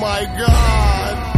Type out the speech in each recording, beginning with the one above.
my God.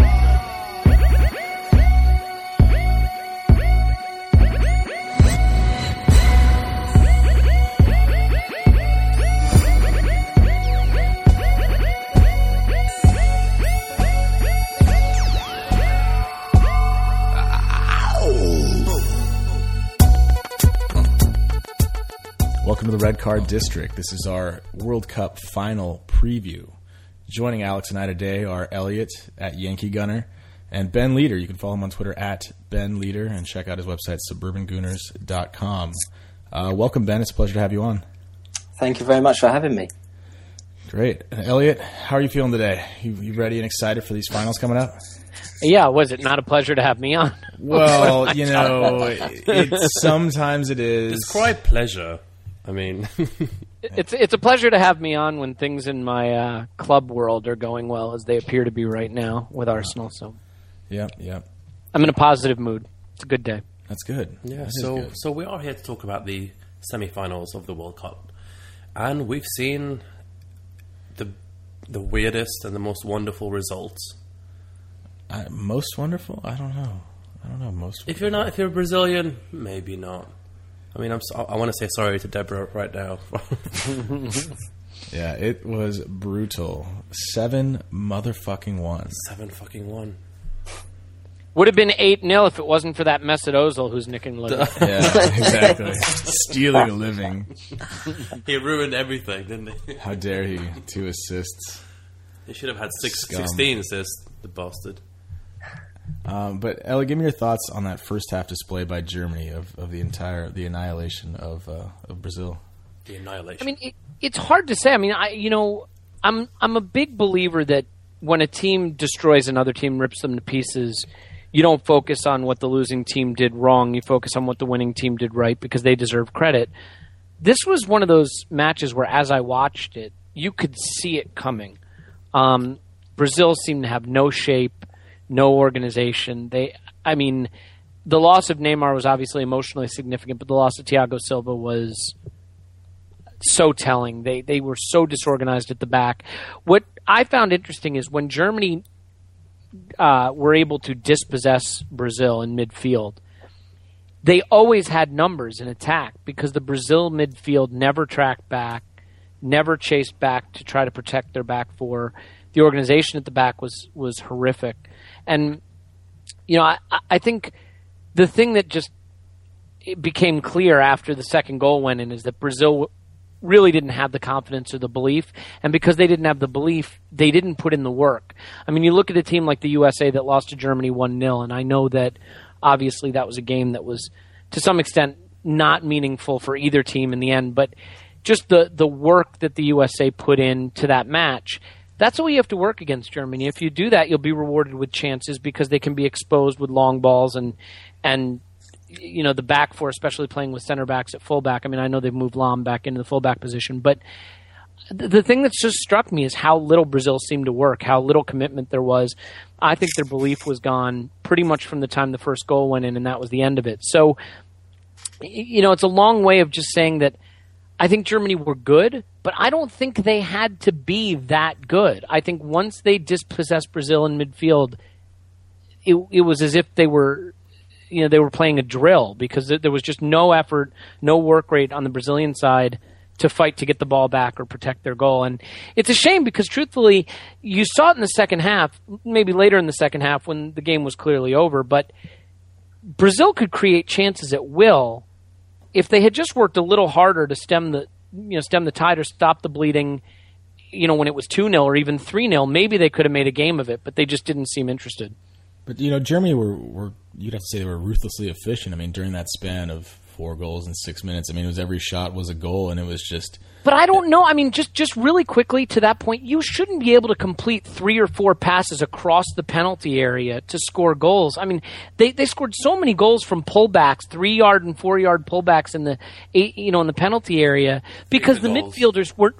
Welcome to the Red Card District. This is our World Cup final preview. Joining Alex and I today are Elliot at Yankee Gunner and Ben Leader. You can follow him on Twitter at Ben Leader and check out his website, suburbangooners.com. Welcome, Ben. It's a pleasure to have you on. Thank you very much for having me. Great. Elliot, how are you feeling today? You ready and excited for these finals coming up? Yeah, was it not a pleasure to have me on? Well, sometimes it is. It's quite pleasure. I mean, it's a pleasure to have me on when things in my club world are going well, as they appear to be right now with Arsenal. So, yeah, I'm in a positive mood. It's a good day. That's good. Yeah. Good. So we are here to talk about the semi-finals of the World Cup, and we've seen the weirdest and the most wonderful results. Most wonderful? I don't know. Most. If you're a Brazilian, maybe not. I mean, I want to say sorry to Deborah right now. Yeah, it was brutal. 7 motherfucking 1. 7-1. Would have been 8-0 if it wasn't for that Mesut Ozil who's nicking the living. Yeah, exactly. Stealing a living. He ruined everything, didn't he? How dare he? 2 assists. He should have had 16 assists, the bastard. But Ellie, give me your thoughts on that first half display by Germany of the annihilation of Brazil. The annihilation. I mean, it's hard to say. I mean, I'm a big believer that when a team destroys another team, rips them to pieces, you don't focus on what the losing team did wrong. You focus on what the winning team did right because they deserve credit. This was one of those matches where, as I watched it, you could see it coming. Brazil seemed to have no shape, no organization. The loss of Neymar was obviously emotionally significant, but the loss of Thiago Silva was so telling. They were so disorganized at the back. What I found interesting is when Germany were able to dispossess Brazil in midfield, they always had numbers in attack because the Brazil midfield never tracked back, never chased back to try to protect their back four. The organization at the back was horrific. And, I think the thing that just became clear after the second goal went in is that Brazil really didn't have the confidence or the belief. And because they didn't have the belief, they didn't put in the work. I mean, you look at a team like the USA that lost to Germany 1-0, and I know that obviously that was a game that was, to some extent, not meaningful for either team in the end. But just the work that the USA put into that match, that's what you have to work against Germany. If you do that, you'll be rewarded with chances because they can be exposed with long balls and the back four, especially playing with center backs at fullback. I mean, I know they've moved Lahm back into the fullback position, but the thing that's just struck me is how little Brazil seemed to work, how little commitment there was. I think their belief was gone pretty much from the time the first goal went in, and that was the end of it. So, it's a long way of just saying that I think Germany were good, but I don't think they had to be that good. I think once they dispossessed Brazil in midfield, it was as if they were playing a drill because there was just no effort, no work rate on the Brazilian side to fight to get the ball back or protect their goal. And it's a shame because, truthfully, you saw it in the second half, maybe later in the second half when the game was clearly over, but Brazil could create chances at will if they had just worked a little harder to stem the tide or stop the bleeding, when it was 2-0 or even 3-0, maybe they could have made a game of it, but they just didn't seem interested. But, Germany were you'd have to say they were ruthlessly efficient. I mean, during that span of 4 goals in 6 minutes, I mean, every shot was a goal, and it was just... But I don't know. I mean, just really quickly to that point, you shouldn't be able to complete 3 or 4 passes across the penalty area to score goals. I mean, they scored so many goals from pullbacks, 3-yard and 4-yard pullbacks in the in the penalty area because the midfielders were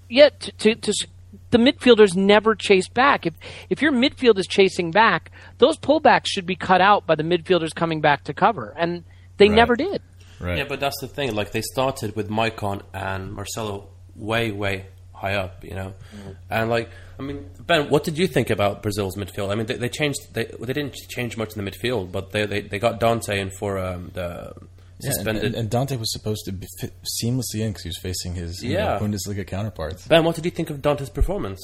the midfielders never chased back. If your midfield is chasing back, those pullbacks should be cut out by the midfielders coming back to cover, and they never did. Right. Yeah, but that's the thing. Like, they started with Maicon and Marcelo way high up, And Ben, what did you think about Brazil's midfield? I mean, they changed. They didn't change much in the midfield, but they got Dante in for the suspended. And Dante was supposed to fit seamlessly in because he was facing his Bundesliga counterparts. Ben, what did you think of Dante's performance?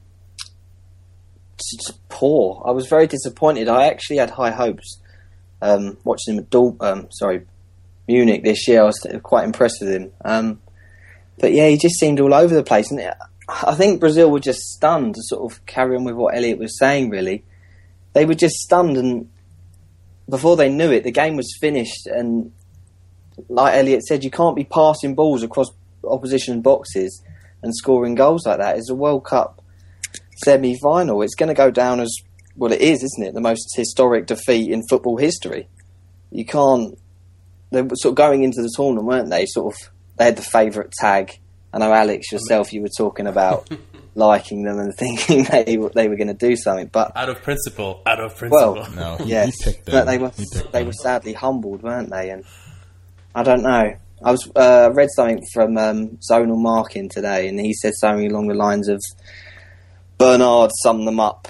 It's poor. I was very disappointed. I actually had high hopes watching him at Munich this year. I was quite impressed with him. But yeah, he just seemed all over the place. And I think Brazil were just stunned, to sort of carry on with what Elliot was saying, really. They were just stunned, and before they knew it, the game was finished. And like Elliot said, you can't be passing balls across opposition boxes and scoring goals like that. It's a World Cup semi-final. It's going to go down as, well, it is, isn't it, the most historic defeat in football history. You can't... They were sort of going into the tournament, weren't they? They had the favourite tag. I know, Alex, yourself, you were talking about liking them and thinking they were going to do something, but out of principle. Well, no, yes, he picked them. But they were sadly humbled, weren't they? And I don't know. I was read something from Zonal Marking today, and he said something along the lines of Bernard summed them up.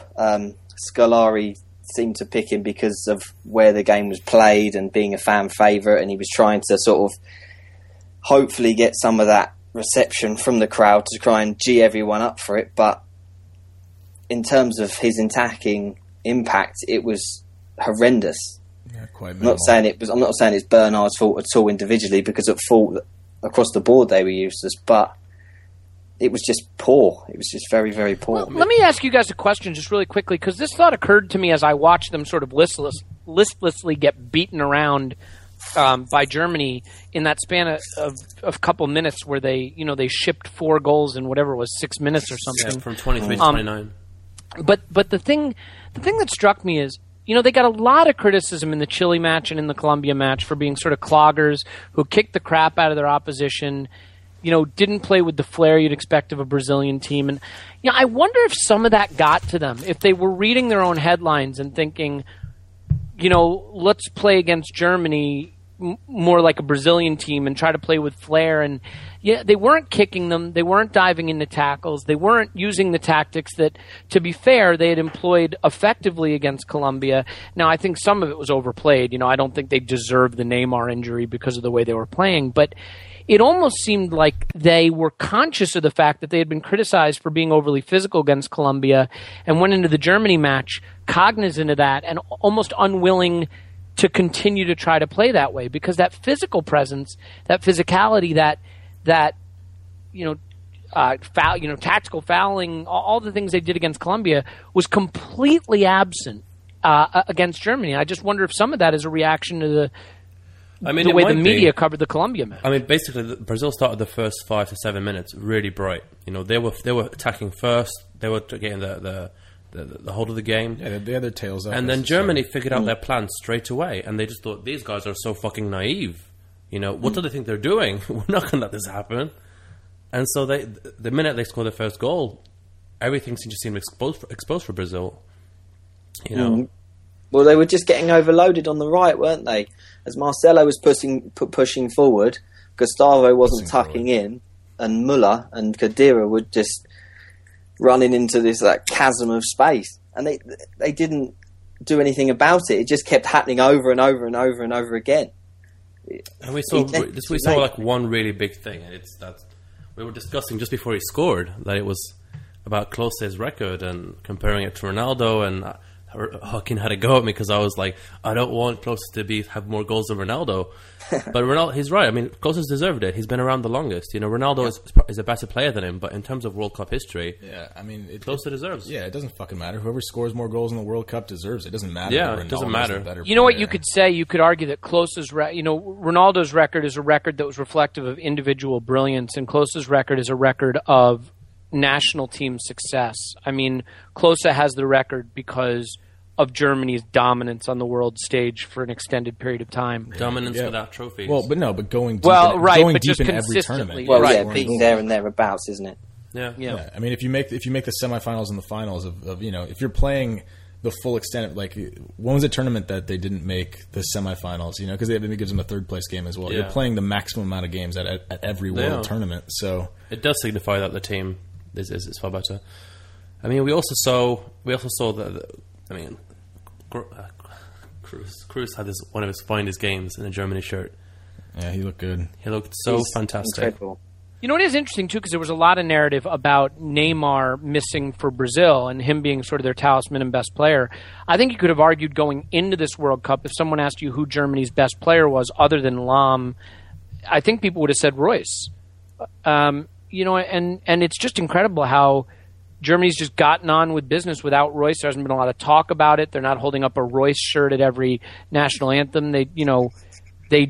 Scolari seemed to pick him because of where the game was played and being a fan favourite, and he was trying to sort of hopefully get some of that reception from the crowd to try and gee everyone up for it. But in terms of his attacking impact, it was horrendous. Yeah, quite I'm not saying it's Bernard's fault at all individually, because at fault across the board they were useless, but it was just poor. It was just very, very poor. Well, let me ask you guys a question just really quickly, because this thought occurred to me as I watched them sort of listlessly get beaten around by Germany in that span of a couple minutes where they shipped 4 goals in whatever it was, 6 minutes or something. Yeah, from 23 to 29. But the thing that struck me is, they got a lot of criticism in the Chile match and in the Colombia match for being sort of cloggers who kicked the crap out of their opposition, didn't play with the flair you'd expect of a Brazilian team. And I wonder if some of that got to them, if they were reading their own headlines and thinking, let's play against Germany more like a Brazilian team and try to play with flair. And they weren't kicking them. They weren't diving into tackles. They weren't using the tactics that, to be fair, they had employed effectively against Colombia. Now, I think some of it was overplayed. I don't think they deserved the Neymar injury because of the way they were playing. But it almost seemed like they were conscious of the fact that they had been criticized for being overly physical against Colombia and went into the Germany match cognizant of that and almost unwilling to continue to try to play that way, because that physical presence, that physicality, that tactical fouling, all the things they did against Colombia was completely absent against Germany. I just wonder if some of that is a reaction to the way the media covered the Colombia match. I mean, basically, Brazil started the first 5 to 7 minutes really bright. They were attacking first. They were getting the hold of the game. Yeah, they had their tails up. And then Germany figured out their plan straight away, and they just thought, these guys are so fucking naive. What do they think they're doing? We're not going to let this happen. And so the minute they scored their first goal, everything seemed exposed for Brazil. Well, they were just getting overloaded on the right, weren't they? As Marcelo was pushing forward, Gustavo wasn't tucking in, and Müller and Khedira were just running into this chasm of space, and they didn't do anything about it. It just kept happening over and over and over and over again. And we saw one really big thing, and it's that we were discussing just before he scored that it was about Klose's record and comparing it to Ronaldo, and Joaquin had a go at me because I was like, I don't want Klose to have more goals than Ronaldo. But Ronaldo, he's right. I mean, Klose's deserved it. He's been around the longest. Ronaldo is a better player than him, but in terms of World Cup history, Klose deserves. Yeah, it doesn't fucking matter. Whoever scores more goals in the World Cup deserves it. It doesn't matter. Yeah, it doesn't matter. What you could say? You could argue that Ronaldo's record is a record that was reflective of individual brilliance, and Klose's record is a record of national team success. I mean, Klose has the record because of Germany's dominance on the world stage for an extended period of time. Dominance without trophies. Well, but going deep, going deep deep in every consistently. tournament. Being there and thereabouts, isn't it? Yeah. I mean, if you make the semifinals and the finals of if you're playing the full extent of, when was a tournament that they didn't make the semifinals? Because it gives them a third place game as well. Yeah. You're playing the maximum amount of games at every world tournament. So it does signify that the team is far better. I mean, we also saw that. I mean, Kroos had one of his finest games in a Germany shirt. Yeah, he looked good. He looked so fantastic. Incredible. You know, it is interesting, too, because there was a lot of narrative about Neymar missing for Brazil and him being sort of their talisman and best player. I think you could have argued going into this World Cup, if someone asked you who Germany's best player was other than Lahm, I think people would have said Royce. You know, and it's just incredible how Germany's just gotten on with business without Royce. There hasn't been a lot of talk about it. They're not holding up a Royce shirt at every national anthem. They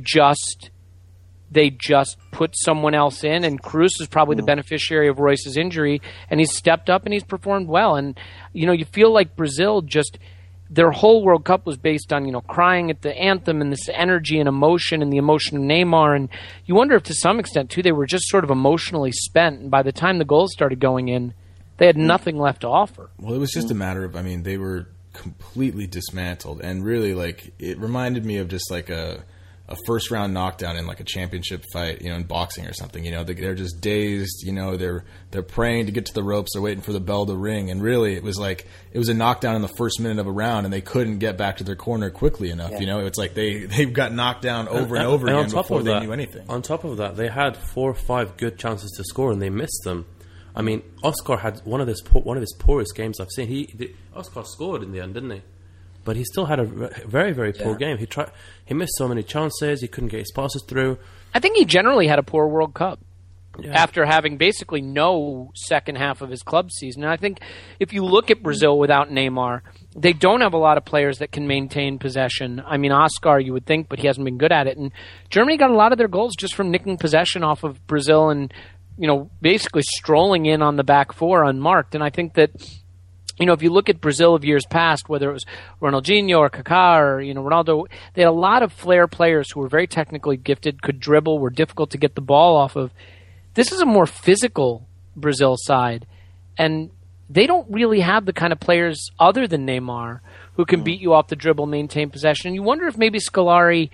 just put someone else in, and Kroos is probably the beneficiary of Royce's injury, and he's stepped up and he's performed well. And, you know, you feel like Brazil just – their whole World Cup was based on, you know, crying at the anthem and this energy and emotion and the emotion of Neymar. And you wonder if to some extent, too, they were just sort of emotionally spent. And by the time the goals started going in, they had nothing left to offer. Well, it was just a matter of – I mean, they were completely dismantled. And really, like, it reminded me of just like a first round knockdown in like a championship fight, you know, in boxing or something. You know, they're just dazed. You know, they're praying to get to the ropes. They're waiting for the bell to ring. And really, it was a knockdown in the first minute of a round, and they couldn't get back to their corner quickly enough. Yeah. You know, it's like they've got knocked down over and over again before they knew anything. On top of that, they had 4 or 5 good chances to score, and they missed them. I mean, Oscar had one of his poorest games I've seen. Oscar scored in the end, didn't he? But he still had a very, very poor game. He missed so many chances. He couldn't get his passes through. I think he generally had a poor World Cup after having basically no second half of his club season. And I think if you look at Brazil without Neymar, they don't have a lot of players that can maintain possession. I mean, Oscar, you would think, but he hasn't been good at it. And Germany got a lot of their goals just from nicking possession off of Brazil and, you know, basically strolling in on the back four unmarked. And I think that, you know, if you look at Brazil of years past, whether it was Ronaldinho or Kaká or, you know, Ronaldo, they had a lot of flair players who were very technically gifted, could dribble, were difficult to get the ball off of. This is a more physical Brazil side, and they don't really have the kind of players other than Neymar who can beat you off the dribble, maintain possession. And you wonder if maybe Scolari,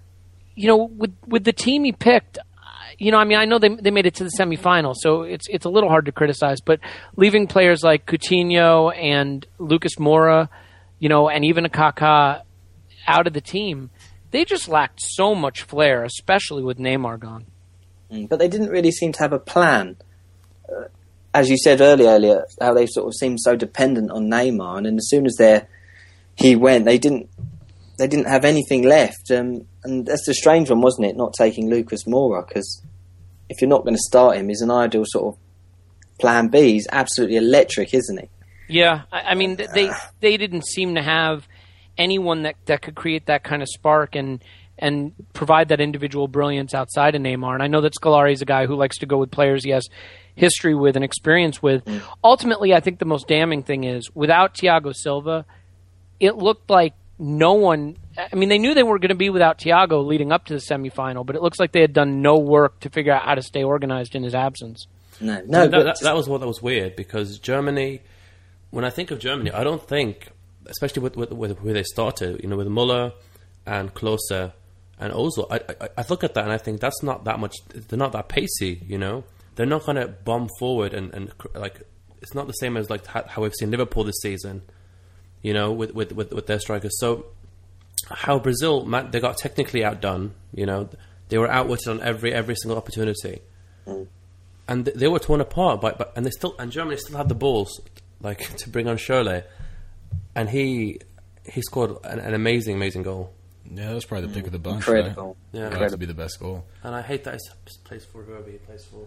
you know, with the team he picked, you know, I mean, I know they made it to the semifinal, so it's a little hard to criticize. But leaving players like Coutinho and Lucas Moura, you know, and even a Kaká out of the team, they just lacked so much flair, especially with Neymar gone. But they didn't really seem to have a plan. As you said earlier, how they sort of seemed so dependent on Neymar, and then as soon as he went, they didn't have anything left. And that's the strange one, wasn't it? Not taking Lucas Moura, because if you're not going to start him, he's an ideal sort of plan B. He's absolutely electric, isn't he? Yeah, I mean, they didn't seem to have anyone that could create that kind of spark and provide that individual brilliance outside of Neymar. And I know that Scolari is a guy who likes to go with players he has history with and experience with. Ultimately, I think the most damning thing is, without Thiago Silva, it looked like no one... I mean, they knew they were going to be without Thiago leading up to the semifinal, but it looks like they had done no work to figure out how to stay organized in his absence. No, that was what was weird, because Germany... When I think of Germany, I don't think, especially with where they started, you know, with Müller and Klose and Ozil, I look at that and I think that's not that much. They're not that pacey, you know. They're not going to bomb forward and like, it's not the same as like how we've seen Liverpool this season, you know, with their strikers. So how Brazil, they got technically outdone, you know, they were outwitted on every single opportunity, and they were torn apart. And Germany still had the balls, like, to bring on Schürrle, and he scored an amazing goal. Yeah, that was probably the pick of the bunch. Incredible. Right? Yeah, that to be the best goal. And I hate that he plays for whoever he plays for.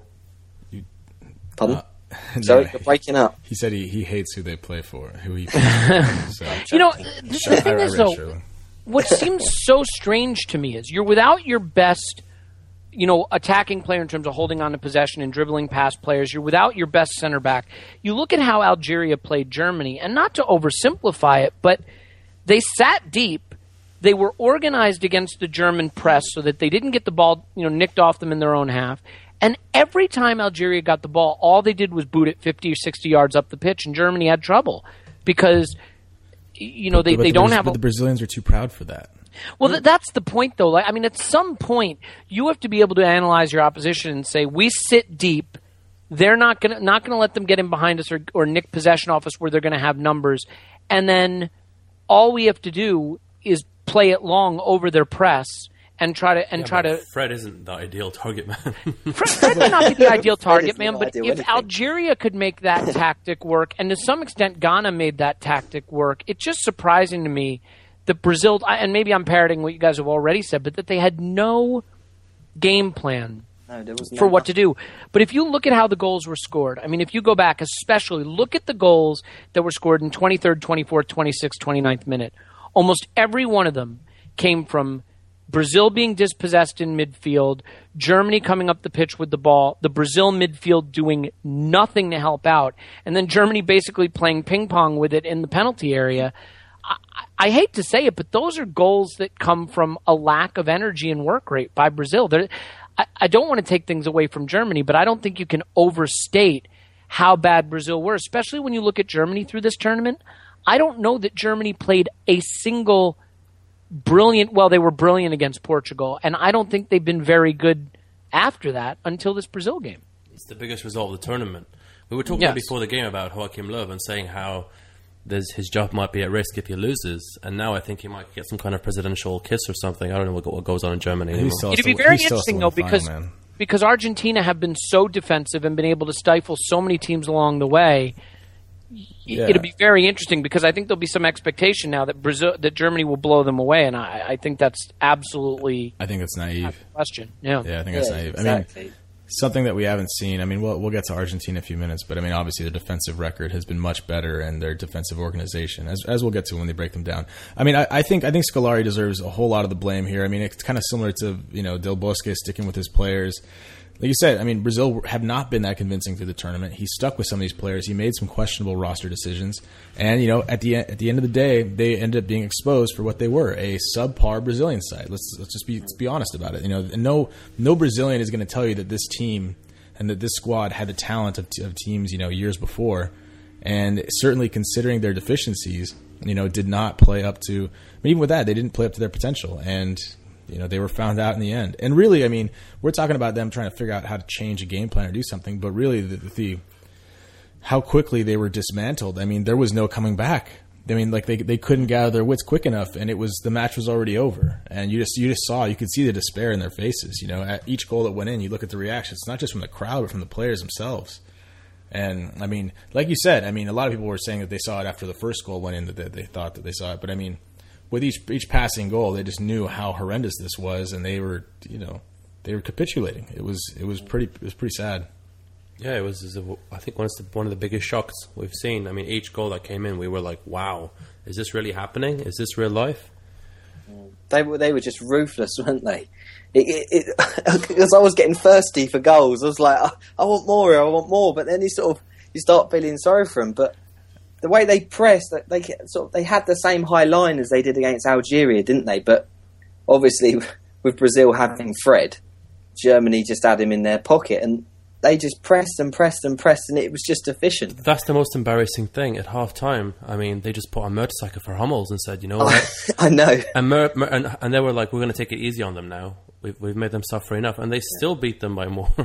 Pardon? Sorry, you're breaking up. He said he hates who they play for, who he plays for. So. You know, the thing is, though, what seems so strange to me is you're without your best, you know, attacking player in terms of holding on to possession and dribbling past players. You're without your best center back. You look at how Algeria played Germany, and not to oversimplify it, but they sat deep. They were organized against the German press so that they didn't get the ball, you know, nicked off them in their own half. And every time Algeria got the ball, all they did was boot it 50 or 60 yards up the pitch, and Germany had trouble because, you know, they don't have. But the Brazilians are too proud for that. Well, that's the point, though. Like, I mean, at some point, you have to be able to analyze your opposition and say, we sit deep, They're not gonna let them get in behind us or nick possession off us where they're going to have numbers. And then all we have to do is play it long over their press and try to. Fred isn't the ideal target man. Fred may not be the ideal target man, but if Algeria could make that tactic work, and to some extent Ghana made that tactic work, it's just surprising to me that Brazil, and maybe I'm parroting what you guys have already said, but that they had no game plan for what to do. But if you look at how the goals were scored, I mean, if you go back, especially look at the goals that were scored in 23rd, 24th, 26th, 29th minute, almost every one of them came from Brazil being dispossessed in midfield, Germany coming up the pitch with the ball, the Brazil midfield doing nothing to help out, and then Germany basically playing ping pong with it in the penalty area. I hate to say it, but those are goals that come from a lack of energy and work rate by Brazil. I don't want to take things away from Germany, but I don't think you can overstate how bad Brazil were, especially when you look at Germany through this tournament. I don't know that Germany played a single brilliant, well, they were brilliant against Portugal, and I don't think they've been very good after that until this Brazil game. It's the biggest result of the tournament. We were talking before the game about Joachim Löw and saying how his job might be at risk if he loses, and now I think he might get some kind of presidential kiss or something. I don't know what goes on in Germany anymore. It'd be very interesting, though, because Argentina have been so defensive and been able to stifle so many teams along the way. Yeah. It'll be very interesting because I think there'll be some expectation now that Germany will blow them away, and I think that's absolutely. I think that's naive. Question. Yeah, I think that's naive. Exactly. I mean, something that we haven't seen. I mean, we'll get to Argentina in a few minutes, but I mean, obviously, their defensive record has been much better, and their defensive organization, as we'll get to when they break them down. I mean, I think Scolari deserves a whole lot of the blame here. I mean, it's kind of similar to Del Bosque sticking with his players. Like you said, I mean, Brazil have not been that convincing through the tournament. He stuck with some of these players. He made some questionable roster decisions. And, at the end of the day, they ended up being exposed for what they were, a subpar Brazilian side. Let's just be honest about it. No Brazilian is going to tell you that this team and that this squad had the talent of teams, years before. And certainly considering their deficiencies, did not play up to – even with that, they didn't play up to their potential. And – they were found out in the end. And really, I mean, we're talking about them trying to figure out how to change a game plan or do something, but really the how quickly they were dismantled. I mean, there was no coming back. I mean, like they couldn't gather their wits quick enough, and the match was already over. And you could see the despair in their faces. At each goal that went in, you look at the reactions. It's not just from the crowd, but from the players themselves. And I mean, like you said, I mean, a lot of people were saying that they saw it after the first goal went in, that they thought that they saw it, but I mean. With each passing goal, they just knew how horrendous this was, and they were capitulating. It was pretty sad. Yeah, it was. I think one of the biggest shocks we've seen. I mean, each goal that came in, we were like, "Wow, is this really happening? Is this real life?" They were just ruthless, weren't they? Because I was getting thirsty for goals. I was like, I want more. But then you start feeling sorry for them. But the way they pressed, they had the same high line as they did against Algeria, didn't they? But obviously, with Brazil having Fred, Germany just had him in their pocket, and they just pressed and pressed and pressed, and it was just efficient. That's the most embarrassing thing at half time. I mean, they just put on motorcycle for Hummels and said, "You know what?" I know. And they were like, "We're going to take it easy on them now. We've made them suffer enough," and they still beat them by more.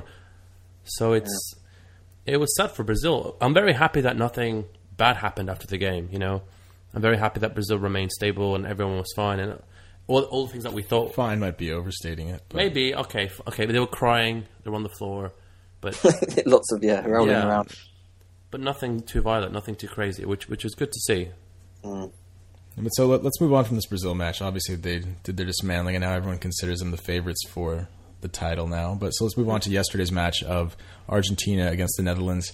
So it was sad for Brazil. I'm very happy that nothing bad happened after the game. I'm very happy that Brazil remained stable and everyone was fine, and all the things that we thought. Fine might be overstating it. But. Maybe okay. But they were crying. They were on the floor, but lots of rolling around. But nothing too violent, nothing too crazy, which was good to see. But so let's move on from this Brazil match. Obviously, they did their dismantling, and now everyone considers them the favorites for the title now. But so let's move on to yesterday's match of Argentina against the Netherlands.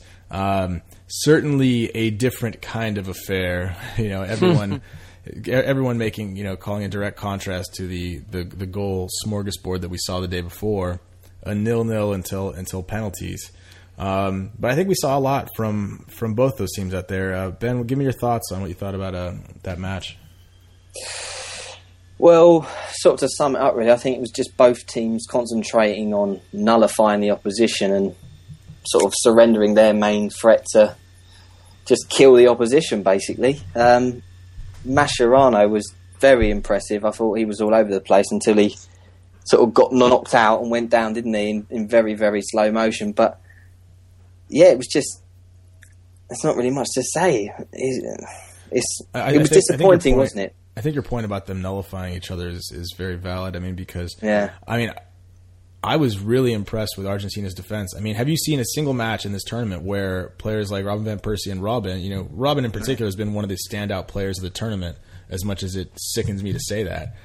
Certainly a different kind of affair. Everyone making, calling a direct contrast to the goal smorgasbord that we saw the day before, a 0-0 until penalties. But I think we saw a lot from both those teams out there. Ben, give me your thoughts on what you thought about that match. Well, sort of to sum it up, really, I think it was just both teams concentrating on nullifying the opposition and sort of surrendering their main threat to just kill the opposition, basically. Mascherano was very impressive. I thought he was all over the place until he sort of got knocked out and went down, didn't he, in very, very slow motion. But yeah, it was just. There's not really much to say. It was disappointing, wasn't it? I think your point about them nullifying each other is very valid. I mean, because I was really impressed with Argentina's defense. I mean, have you seen a single match in this tournament where players like Robin van Persie and Robin, Robin in particular has been one of the standout players of the tournament, as much as it sickens me to say that.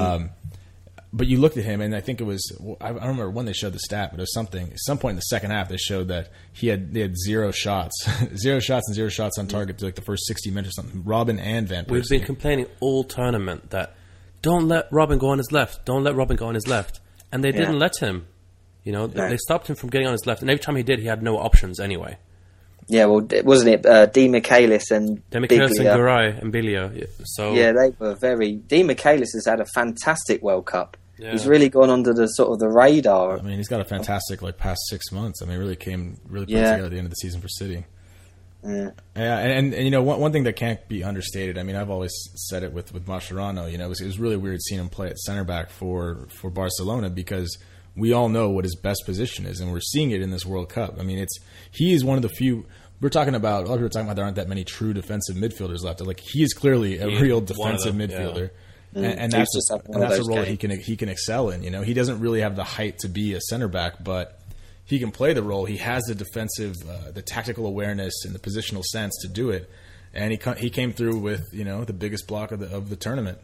But you looked at him, and I think it was, I don't remember when they showed the stat, but it was something. At some point in the second half, they showed that they had 0 shots. 0 shots and 0 shots on target to like the first 60 minutes or something. Robin and Van Persie. We've been complaining all tournament that don't let Robin go on his left. Don't let Robin go on his left. And they didn't let him. They stopped him from getting on his left. And every time he did, he had no options anyway. Yeah, well, wasn't it Di Michaelis and Garay and Biglia. Yeah, they were very... Di Michaelis has had a fantastic World Cup. Yeah. He's really gone under the sort of the radar. I mean, he's got a fantastic past 6 months. I mean, really put together at the end of the season for City. Yeah, and one thing that can't be understated. I mean, I've always said it with Mascherano. It was really weird seeing him play at center back for Barcelona, because we all know what his best position is, and we're seeing it in this World Cup. I mean, he is one of the few. We're talking about a lot of people are talking about there aren't that many true defensive midfielders left. Like, he is clearly a real defensive midfielder. Yeah. And that's a role that he can excel in. He doesn't really have the height to be a center back, but he can play the role. He has the defensive, the tactical awareness and the positional sense to do it. And he came through with the biggest block of the tournament.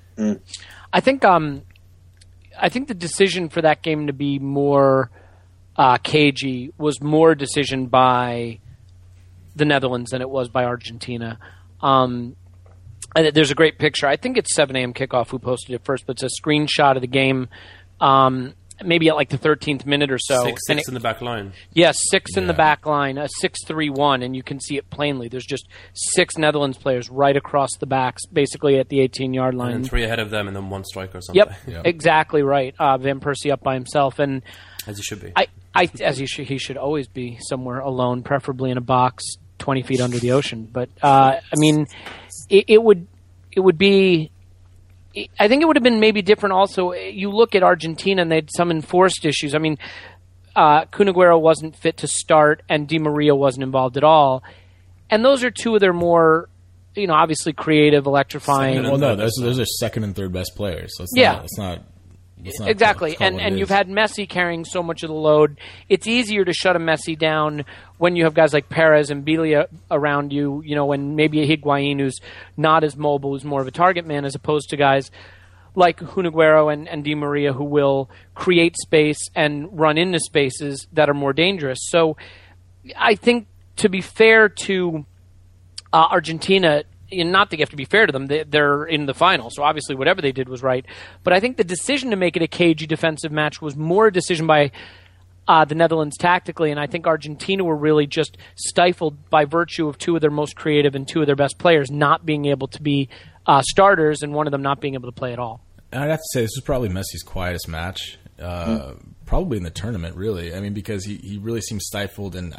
I think the decision for that game to be more cagey was more decision by the Netherlands than it was by Argentina. There's a great picture. I think it's 7 a.m. kickoff who posted it first, but it's a screenshot of the game, maybe at like the 13th minute or so. Six in the back line. Yes, 6 in the back line, a 6-3-1, and you can see it plainly. There's just 6 Netherlands players right across the backs, basically at the 18-yard line. And 3 ahead of them, and then 1 striker or something. Yep. Exactly right. Van Persie up by himself. And as he should be. He should always be somewhere alone, preferably in a box 20 feet under the ocean. But, I mean... It would be. I think it would have been maybe different. Also, you look at Argentina and they had some enforced issues. I mean, Kun Aguero wasn't fit to start, and Di Maria wasn't involved at all. And those are 2 of their more, obviously creative, electrifying. Well, no, those are second and third best players. So it's not exactly. And you've had Messi carrying so much of the load. It's easier to shut a Messi down when you have guys like Perez and Biglia around you, when maybe a Higuain who's not as mobile, who's more of a target man, as opposed to guys like Kun Aguero and Di Maria, who will create space and run into spaces that are more dangerous. So I think, to be fair to Argentina, not that you have to be fair to them, they're in the final, so obviously whatever they did was right. But I think the decision to make it a cagey defensive match was more a decision by the Netherlands tactically, and I think Argentina were really just stifled by virtue of 2 of their most creative and 2 of their best players not being able to be starters, and one of them not being able to play at all. I'd have to say this was probably Messi's quietest match. Probably in the tournament, really. I mean, because he really seemed stifled. And,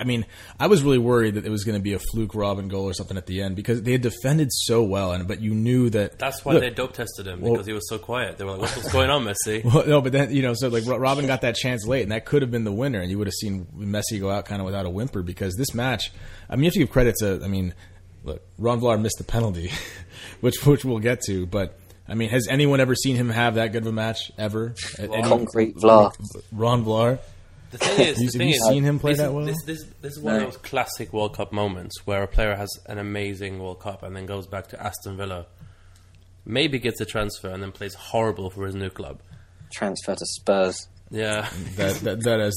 I was really worried that it was going to be a fluke Robin goal or something at the end, because they had defended so well. But you knew that... That's why they dope tested him, because he was so quiet. They were like, what's going on, Messi? Well, no, but then, so like Robin got that chance late, and that could have been the winner. And you would have seen Messi go out kind of without a whimper, because this match... you have to give credit to... look, Ron Vlaar missed the penalty, which we'll get to, but... has anyone ever seen him have that good of a match ever? Concrete Vlaar. Ron Vlaar. The thing is, have you seen him play that well? This is one of those classic World Cup moments where a player has an amazing World Cup and then goes back to Aston Villa, maybe gets a transfer and then plays horrible for his new club. Transfer to Spurs. Yeah, that has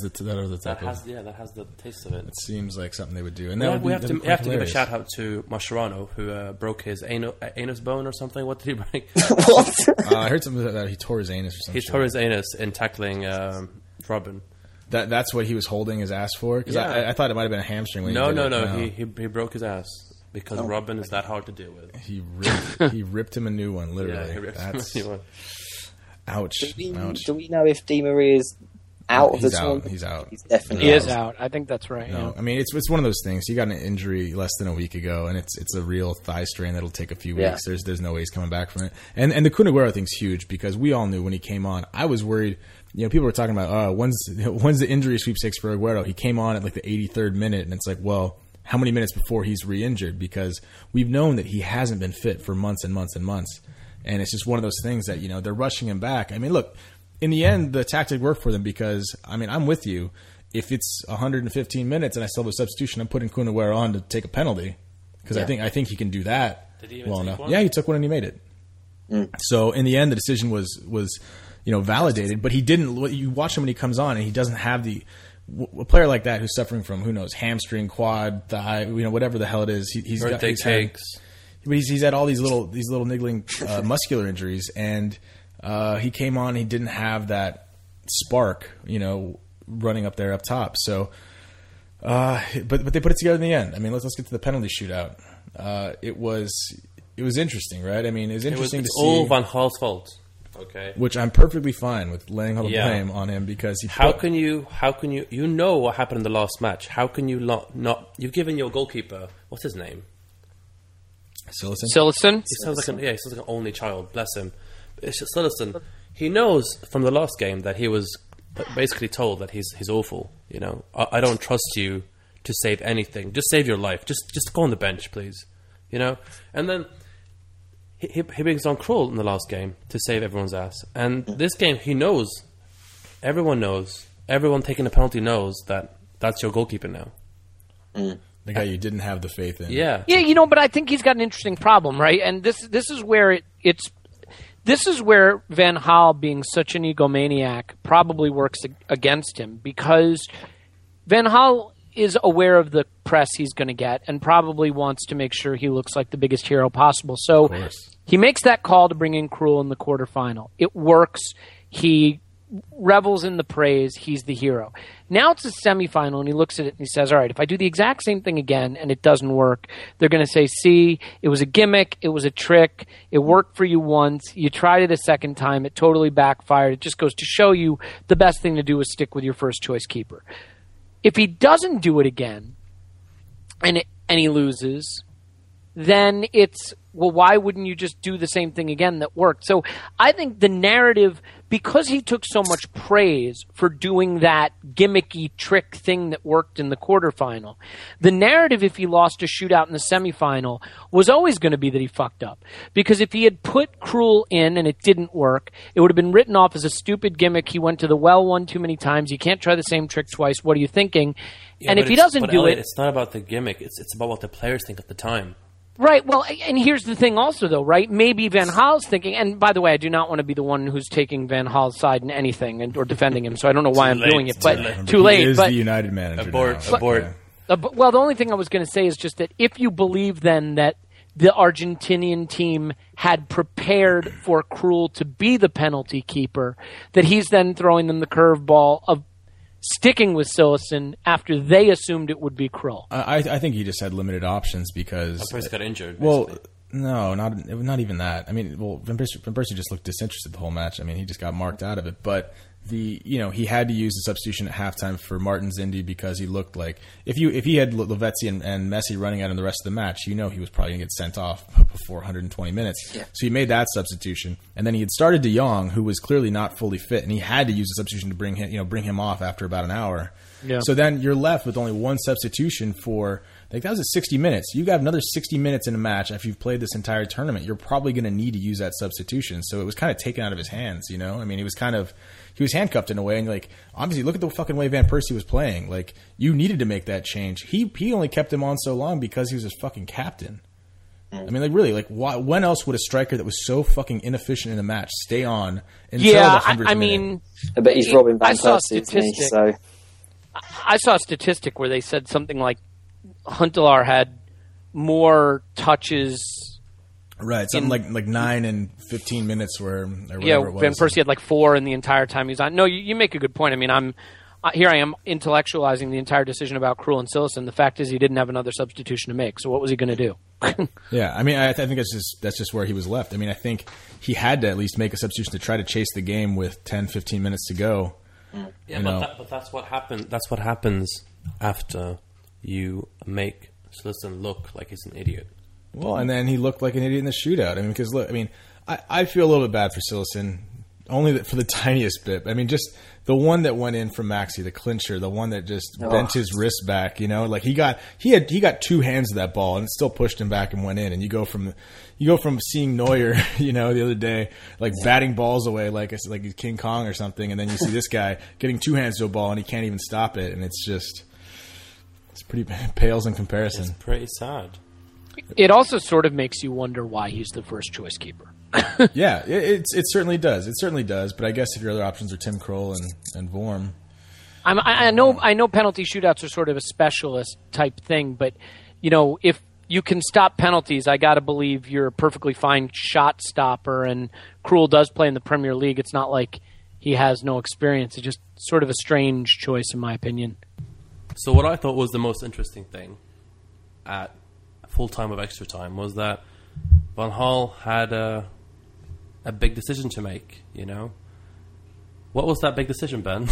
the taste of it. It seems like something they would do, and we have to give a shout out to Mascherano, who broke his anus bone or something. What did he break? What? I heard something that he tore his anus or something. He tore his anus in tackling Robin. That's what he was holding his ass for? Because I thought it might have been a hamstring. When he broke his ass because Robin is that hard to deal with. He ripped him a new one, literally. Yeah, he ripped him a new one. Ouch. Do we know if Di Maria is out of the tournament? He's out. He's definitely He is out. I think that's right. No, it's one of those things. He got an injury less than a week ago, and it's a real thigh strain that'll take a few weeks. There's no way he's coming back from it. And the Kun Aguero thing's huge, because we all knew when he came on. I was worried people were talking about when's the injury sweepstakes for Aguero. He came on at like the 83rd minute, and it's like, well, how many minutes before he's re-injured? Because we've known that he hasn't been fit for months and months and months, and it's just one of those things that they're rushing him back. I mean, look, in the end, the tactic worked for them because I'm with you. If it's 115 minutes and I still have a substitution, I'm putting Kun Aguero on to take a penalty because I think he can do that. Did he even well take enough. one? Yeah, he took one and he made it. So in the end, the decision was validated, but he didn't. You watch him when he comes on, and he doesn't have a player like that who's suffering from who knows hamstring, quad, thigh, whatever the hell it is. He's had all these little niggling muscular injuries, and he came on. He didn't have that spark, running up there up top. So, but they put it together in the end. I mean, let's get to the penalty shootout. It was interesting, right? I mean, it was interesting to see. It's all Van Gaal's fault. Okay. Which I'm perfectly fine with laying all the blame on him because he. How can you what happened in the last match? How can you not? You've given your goalkeeper, what's his name? Cillessen. He sounds like an only child. Bless him. It's just Cillessen. He knows from the last game that he was basically told that he's awful. I don't trust you to save anything. Just save your life. Just go on the bench, please. And then. He brings on Krul in the last game to save everyone's ass. And this game, he knows. Everyone knows. Everyone taking the penalty knows that that's your goalkeeper now. The guy you didn't have the faith in. Yeah. Yeah, but I think he's got an interesting problem, right? And this is where this is where Van Gaal, being such an egomaniac, probably works against him because Van Gaal is aware of the press he's going to get and probably wants to make sure he looks like the biggest hero possible. So he makes that call to bring in Krul in the quarterfinal. It works. He revels in the praise. He's the hero. Now it's a semifinal, and he looks at it and he says, all right, if I do the exact same thing again and it doesn't work, they're going to say, see, it was a gimmick. It was a trick. It worked for you once. You tried it a second time. It totally backfired. It just goes to show you the best thing to do is stick with your first choice keeper. If he doesn't do it again and he loses, then it's, well, why wouldn't you just do the same thing again that worked? So I think the narrative, because he took so much praise for doing that gimmicky trick thing that worked in the quarterfinal, the narrative if he lost a shootout in the semifinal was always going to be that he fucked up. Because if he had put Krul in and it didn't work, it would have been written off as a stupid gimmick. He went to the well one too many times. You can't try the same trick twice. What are you thinking? Yeah, and if he doesn't do Elliot, it's not about the gimmick. It's about what the players think at the time. Right, well, and here's the thing also, though, right? Maybe Van Gaal's thinking, and by the way, I do not want to be the one who's taking Van Gaal's side in anything or defending him, so I don't know why I'm doing it, but too late. He is but the United manager Abort. Well, the only thing I was going to say is just that if you believe then that the Argentinian team had prepared for Krul to be the penalty keeper, that he's then throwing them the curveball of sticking with Cillessen after they assumed it would be Krul. I think he just had limited options because... Van Persie got injured, basically. Well, no, not even that. I mean, Van Persie just looked disinterested the whole match. I mean, he just got marked out of it. But he had to use the substitution at halftime for Martin Zindi because he looked like if he had Lavezzi and Messi running out in the rest of the match, he was probably going to get sent off before 120 minutes. Yeah. So he made that substitution, and then he had started De Jong, who was clearly not fully fit, and he had to use the substitution to bring him off after about an hour. Yeah. So then you're left with only one substitution for. That was at 60 minutes. You got another 60 minutes in a match after you've played this entire tournament. You're probably going to need to use that substitution. So it was kind of taken out of his hands, I mean, he was handcuffed in a way. And, obviously, look at the fucking way Van Persie was playing. You needed to make that change. He only kept him on so long because he was his fucking captain. I mean, really, when else would a striker that was so fucking inefficient in a match stay on until the 100th minute? Mean... But he's Robin Van Persie, so... I saw a statistic where they said something like Huntelaar had more touches. Right, something like 9 and 15 minutes whatever it was. Van Persie had 4 in the entire time he was on. No, you make a good point. I mean, here I am intellectualizing the entire decision about Krul and Cillessen. The fact is he didn't have another substitution to make, so what was he going to do? Yeah, I mean, I think that's just where he was left. I mean, I think he had to at least make a substitution to try to chase the game with 10, 15 minutes to go. Yeah, but that's what happened. That's what happens after you make Cillessen look like he's an idiot. Well, and then he looked like an idiot in the shootout. I mean, because look, I feel a little bit bad for Cillessen. only for the tiniest bit. I mean, just the one that went in from Maxey, the clincher, the one that just bent his wrist back. You know, like he got 2 hands of that ball and it still pushed him back and went in. And you go from seeing Neuer, you know, the other day, like batting balls away like he's King Kong or something, and then you see this guy getting 2 hands to a ball and he can't even stop it, and it's pretty pales in comparison. It's pretty sad. It also sort of makes you wonder why he's the first choice keeper. Yeah, it certainly does. It certainly does. But I guess if your other options are Tim Krul and Vorm, I know penalty shootouts are sort of a specialist type thing, but you know, if you can stop penalties, I got to believe you're a perfectly fine shot stopper. And Krul does play in the Premier League. It's not like he has no experience. It's just sort of a strange choice, in my opinion. So what I thought was the most interesting thing at full time of extra time was that Van Gaal had a big decision to make, you know? What was that big decision, Ben?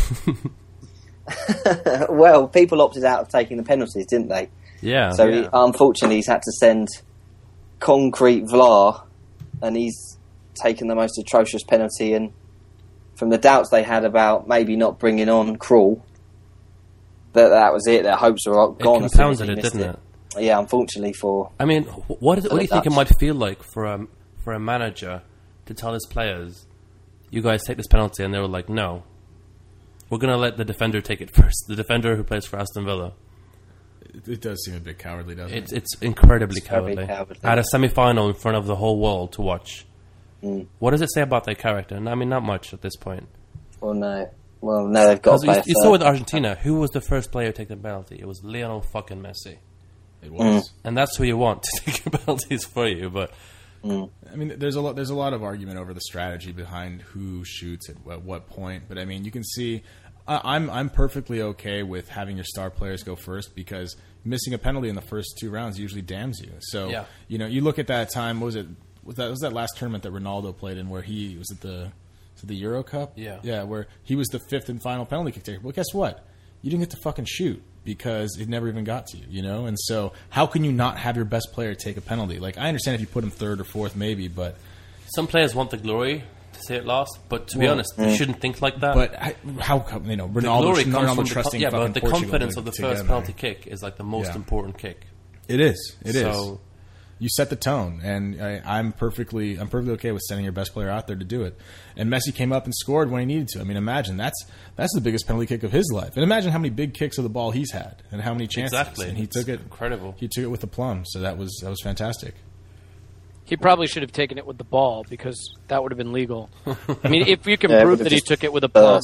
Well, people opted out of taking the penalties, didn't they? Yeah. So unfortunately, he's had to send concrete Vlaar, and he's taken the most atrocious penalty. And from the doubts they had about maybe not bringing on Krul, that was it. Their hopes were gone. It compounded it, didn't it? Yeah, unfortunately for... I mean, what do you think it might feel like for a manager to tell his players, you guys take this penalty, and they were like, no, we're going to let the defender take it first. The defender who plays for Aston Villa. It does seem a bit cowardly, doesn't it? It's incredibly cowardly. At a semi-final in front of the whole world to watch. What does it say about their character? I mean, not much at this point. Well, no, they've got to play you saw with Argentina, who was the first player to take the penalty? It was Lionel fucking Messi. It was. And that's who you want to take penalties for you, but... I mean, there's a lot of argument over the strategy behind who shoots at what point, but I mean, you can see... I'm perfectly okay with having your star players go first, because missing a penalty in the first 2 rounds usually damns you. So, you know, you look at that time. What was it? Was that last tournament that Ronaldo played in, where he was at the Euro Cup? Yeah, where he was the 5th and final penalty kick taker. Well, guess what? You didn't get to fucking shoot because it never even got to you. You know, and so how can you not have your best player take a penalty? Like, I understand if you put him 3rd or 4th, maybe, but some players want the glory to say it last, but to be honest, you shouldn't think like that. But how come, you know, Ronaldo trusting but the Portugal confidence of the first penalty kick is like the most important kick. It is. You set the tone, and I'm perfectly okay with sending your best player out there to do it. And Messi came up and scored when he needed to. I mean, imagine that's the biggest penalty kick of his life, and imagine how many big kicks of the ball he's had and how many chances. Exactly, and he took it incredible. He took it with aplomb, so that was fantastic. He probably should have taken it with the ball, because that would have been legal. I mean, if you can prove that he took it with a plum,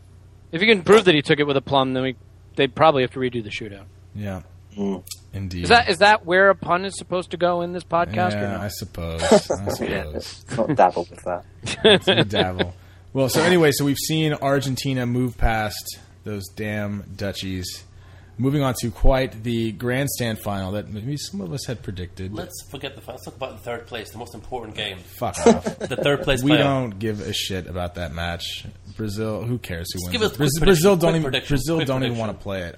then they'd probably have to redo the shootout. Yeah, indeed. Is that where a pun is supposed to go in this podcast? Yeah, or no? I suppose. Not dabble with that. Dabble. Well, so anyway, so we've seen Argentina move past those damn Dutchies. Moving on to quite the grandstand final that maybe some of us had predicted. Let's forget let's talk about the 3rd place, the most important game. Fuck off. The 3rd place. We don't give a shit about that match. Brazil, who cares who wins? Give us Brazil don't even want to play it.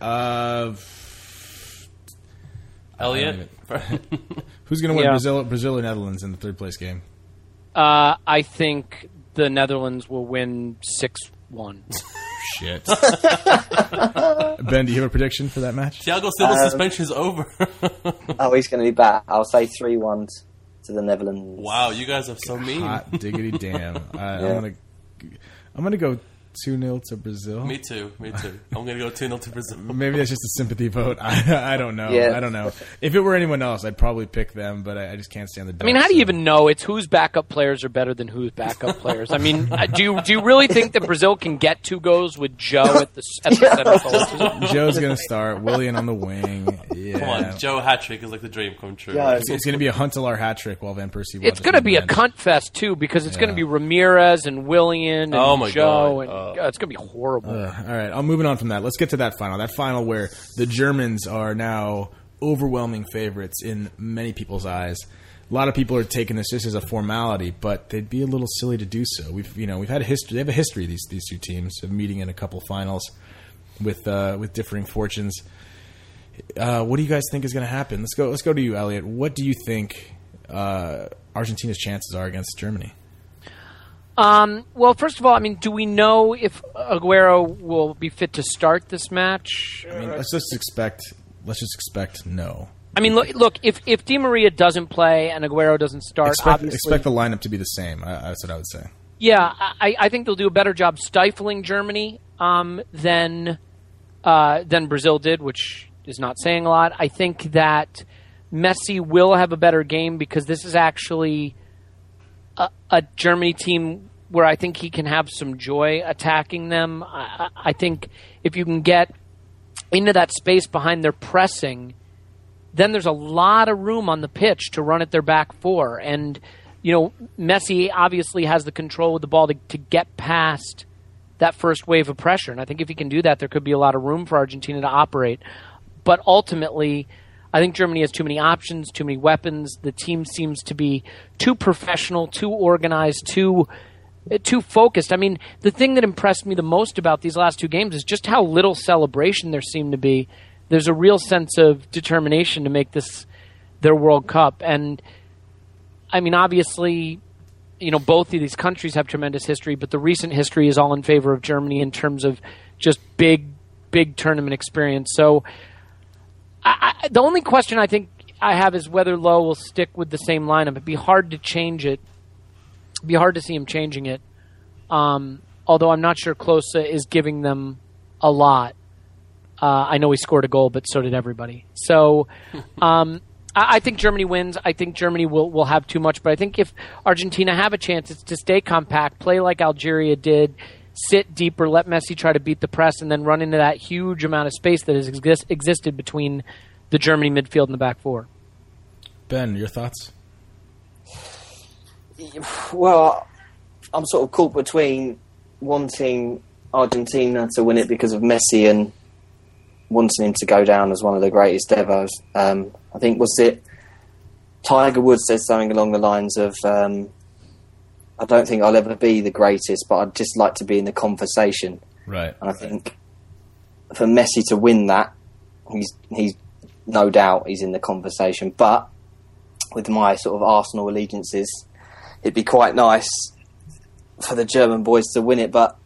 Elliot, who's going to win, Brazil or Netherlands in the 3rd place game? I think the Netherlands will win 6-1. Shit. Ben, do you have a prediction for that match? Thiago Silva's suspension is over. He's going to be back. I'll say 3-1 to the Netherlands. Wow, you guys are so mean. Hot diggity damn. I'm gonna go 2-0 to Brazil. Me too. I'm going to go 2-0 to Brazil. Maybe that's just a sympathy vote. I don't know. Yeah. I don't know. If it were anyone else, I'd probably pick them, but I just can't stand the Dutch. I mean, how do you even know? It's whose backup players are better than whose backup players. I mean, do you really think that Brazil can get 2 goals with Joe at the center forward? Joe's going to start. Willian on the wing. Yeah. Come on, Joe hat-trick is like the dream come true. Yeah, it's going to be a Huntelaar hat-trick while Van Persie watches. It's going to be a cunt fest, too, because it's going to be Ramirez and Willian and Joe. And it's going to be horrible. All right, I'm moving on from that. Let's get to that final. That final where the Germans are now overwhelming favorites in many people's eyes. A lot of people are taking this just as a formality, but they'd be a little silly to do so. We've had a history. They have a history. These 2 teams of meeting in a couple finals with differing fortunes. What do you guys think is going to happen? Let's go to you, Elliot. What do you think Argentina's chances are against Germany? Well, first of all, I mean, do we know if Aguero will be fit to start this match? I mean, let's just expect no. I mean, look, if Di Maria doesn't play and Aguero doesn't start, expect the lineup to be the same. That's what I would say. Yeah, I think they'll do a better job stifling Germany than Brazil did, which is not saying a lot. I think that Messi will have a better game because this is actually a Germany team where I think he can have some joy attacking them. I think if you can get into that space behind their pressing, then there's a lot of room on the pitch to run at their back four. And, Messi obviously has the control with the ball to get past that first wave of pressure. And I think if he can do that, there could be a lot of room for Argentina to operate. But ultimately, I think Germany has too many options, too many weapons. The team seems to be too professional, too organized, too focused. I mean, the thing that impressed me the most about these last two games is just how little celebration there seemed to be. There's a real sense of determination to make this their World Cup. And, I mean, obviously, both of these countries have tremendous history, but the recent history is all in favor of Germany in terms of just big tournament experience. So the only question I think I have is whether Lowe will stick with the same lineup. It'd be hard to change it. It'd be hard to see him changing it. Although I'm not sure Klose is giving them a lot. I know he scored a goal, but so did everybody. So I think Germany wins. I think Germany will have too much. But I think if Argentina have a chance, it's to stay compact, play like Algeria did, sit deeper, let Messi try to beat the press, and then run into that huge amount of space that has existed between the Germany midfield and the back four. Ben, your thoughts? Well, I'm sort of caught between wanting Argentina to win it because of Messi and wanting him to go down as one of the greatest ever. I think, was it Tiger Woods said something along the lines of, I don't think I'll ever be the greatest, but I'd just like to be in the conversation. Right. And I think for Messi to win that, he's no doubt he's in the conversation. But with my sort of Arsenal allegiances, it'd be quite nice for the German boys to win it. But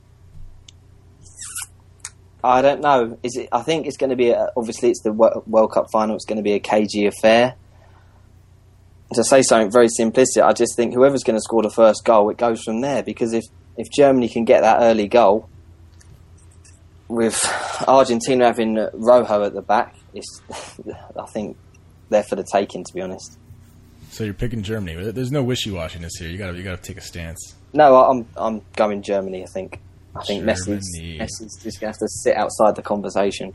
I don't know. I think it's going to be obviously it's the World Cup final. It's going to be a cagey affair. To say something very simplistic, I just think whoever's going to score the first goal, it goes from there. Because if Germany can get that early goal, with Argentina having Rojo at the back, I think they're for the taking. To be honest. So you're picking Germany. There's no wishy-washiness here. You got to take a stance. No, I'm going Germany. I think Messi's just going to have to sit outside the conversation.